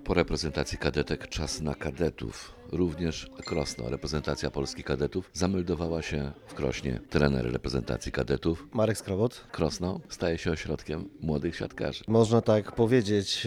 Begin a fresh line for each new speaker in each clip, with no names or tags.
Po reprezentacji kadetek czas na kadetów. Również Krosno, reprezentacja Polski kadetów, zameldowała się w Krośnie. Trener reprezentacji kadetów
Marek Skrawot.
Krosno staje się ośrodkiem młodych siatkarzy.
Można tak powiedzieć,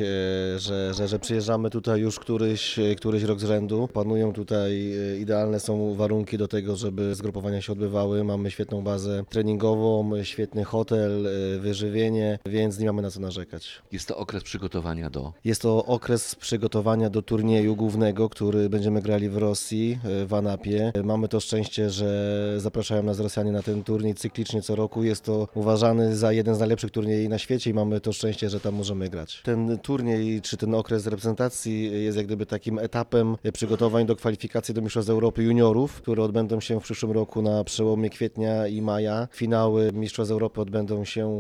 że przyjeżdżamy tutaj już któryś rok z rzędu. Panują tutaj, idealne są warunki do tego, żeby zgrupowania się odbywały. Mamy świetną bazę treningową, świetny hotel, wyżywienie, więc nie mamy na co narzekać.
Jest to okres przygotowania
Jest to okres przygotowania do turnieju głównego, który będziemy grali w Rosji, w Anapie. Mamy to szczęście, że zapraszają nas Rosjanie na ten turniej cyklicznie co roku. Jest to uważany za jeden z najlepszych turniejów na świecie i mamy to szczęście, że tam możemy grać. Ten turniej, czy ten okres reprezentacji jest jak gdyby takim etapem przygotowań do kwalifikacji do Mistrzostw Europy Juniorów, które odbędą się w przyszłym roku na przełomie kwietnia i maja. Finały Mistrzostw Europy odbędą się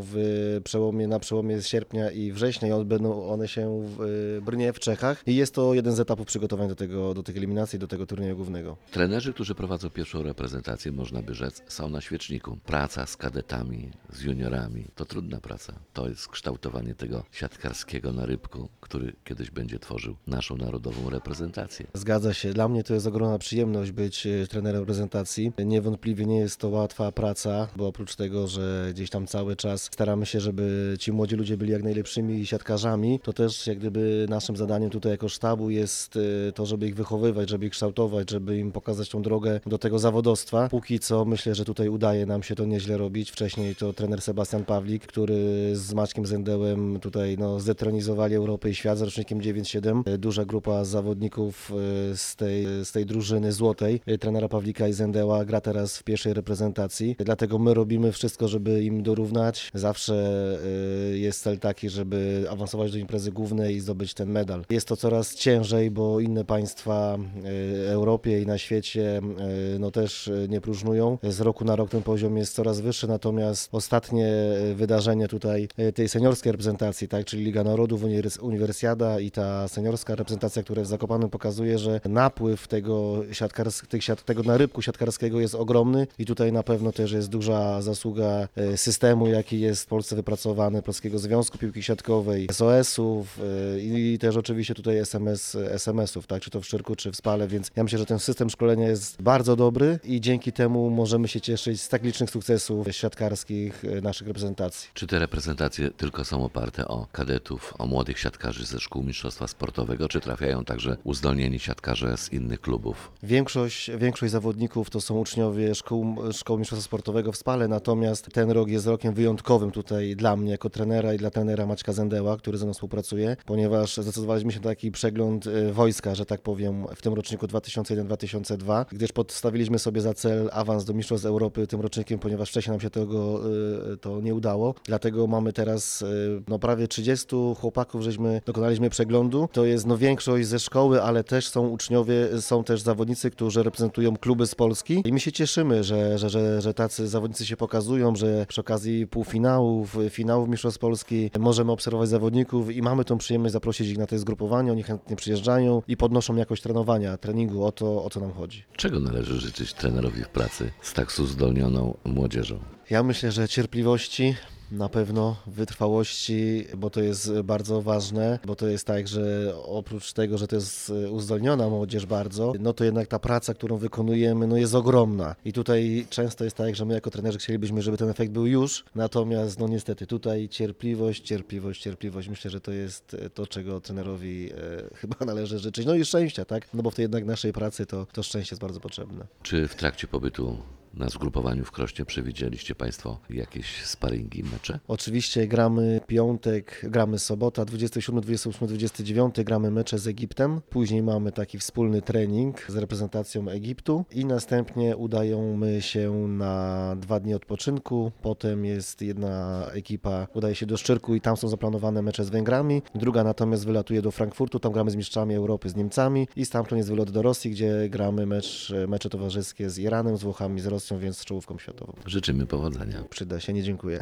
na przełomie sierpnia i września i odbędą one się w Brnie w Czechach. I jest to jeden z etapów przygotowań do tych eliminacji, do tego turnieju głównego.
Trenerzy, którzy prowadzą pierwszą reprezentację, można by rzec, są na świeczniku. Praca z kadetami, z juniorami to trudna praca. To jest kształtowanie tego siatkarskiego narybku, który kiedyś będzie tworzył naszą narodową reprezentację.
Zgadza się. Dla mnie to jest ogromna przyjemność być trenerem reprezentacji. Niewątpliwie nie jest to łatwa praca, bo oprócz tego, że gdzieś tam cały czas staramy się, żeby ci młodzi ludzie byli jak najlepszymi siatkarzami, to też jak gdyby naszym zadaniem tutaj jako sztabu jest to, żeby ich wychowywać, żeby ich kształtować, żeby im pokazać tą drogę do tego zawodowstwa. Póki co myślę, że tutaj udaje nam się to nieźle robić. Wcześniej to trener Sebastian Pawlik, który z Maćkiem Zendełem tutaj zdetronizowali Europę i świat z rocznikiem 9-7. Duża grupa zawodników z tej drużyny złotej trenera Pawlika i Zendeła gra teraz w pierwszej reprezentacji. Dlatego my robimy wszystko, żeby im dorównać. Zawsze jest cel taki, żeby awansować do imprezy głównej i zdobyć ten medal. Jest to coraz ciężej, bo inne państwa w Europie i na świecie też nie próżnują. Z roku na rok ten poziom jest coraz wyższy, natomiast ostatnie wydarzenie tutaj tej seniorskiej reprezentacji, tak, czyli Liga Narodów, Uniwersjada i ta seniorska reprezentacja, która jest w Zakopanem, pokazuje, że napływ tego narybku siatkarskiego jest ogromny i tutaj na pewno też jest duża zasługa systemu, jaki jest w Polsce wypracowany, Polskiego Związku Piłki Siatkowej, SOS-ów i też oczywiście tutaj SMS-ów, tak, czy to w Szczyrku, czy w Spale, więc ja myślę, że ten system szkolenia jest bardzo dobry i dzięki temu możemy się cieszyć z tak licznych sukcesów siatkarskich naszych reprezentacji.
Czy te reprezentacje tylko są oparte o kadetów, o młodych siatkarzy ze szkół mistrzostwa sportowego, czy trafiają także uzdolnieni siatkarze z innych klubów?
Większość zawodników to są uczniowie szkoły mistrzostwa sportowego w Spale, natomiast ten rok jest rokiem wyjątkowym tutaj dla mnie jako trenera i dla trenera Maćka Zendeła, który ze mną współpracuje, ponieważ zdecydowaliśmy się na taki przegląd wojska, że tak powiem, w tym roczniku 2001-2002, gdyż postawiliśmy sobie za cel awans do Mistrzostw Europy tym rocznikiem, ponieważ wcześniej nam się to nie udało. Dlatego mamy teraz prawie 30 chłopaków, dokonaliśmy przeglądu. To jest większość ze szkoły, ale też są uczniowie, są też zawodnicy, którzy reprezentują kluby z Polski i my się cieszymy, że tacy zawodnicy się pokazują, że przy okazji półfinałów, finałów Mistrzostw Polski możemy obserwować zawodników i mamy tą przyjemność zaprosić ich na te zgrupowania, oni chętnie przyjeżdżają i podnoszą jakość treningu, o co nam chodzi.
Czego należy życzyć trenerowi w pracy z tak uzdolnioną młodzieżą?
Ja myślę, że cierpliwości, na pewno wytrwałości, bo to jest bardzo ważne, bo to jest tak, że oprócz tego, że to jest uzdolniona młodzież bardzo, to jednak ta praca, którą wykonujemy, jest ogromna. I tutaj często jest tak, że my jako trenerzy chcielibyśmy, żeby ten efekt był już, natomiast niestety tutaj cierpliwość. Myślę, że to jest to, czego trenerowi chyba należy życzyć. No i szczęścia, tak? No bo w tej jednak naszej pracy to szczęście jest bardzo potrzebne.
Czy w trakcie pobytu na zgrupowaniu w Krośnie przewidzieliście Państwo jakieś sparingi, mecze?
Oczywiście gramy piątek, gramy sobota, 27, 28, 29, gramy mecze z Egiptem. Później mamy taki wspólny trening z reprezentacją Egiptu i następnie udajemy się na 2 dni odpoczynku. Potem jest jedna ekipa, udaje się do Szczyrku i tam są zaplanowane mecze z Węgrami. Druga natomiast wylatuje do Frankfurtu, tam gramy z mistrzami Europy, z Niemcami i stamtąd jest wylot do Rosji, gdzie gramy mecze towarzyskie z Iranem, z Włochami, z Rosją, więc z czołówką światową.
Życzymy powodzenia.
Przyda się, nie dziękuję.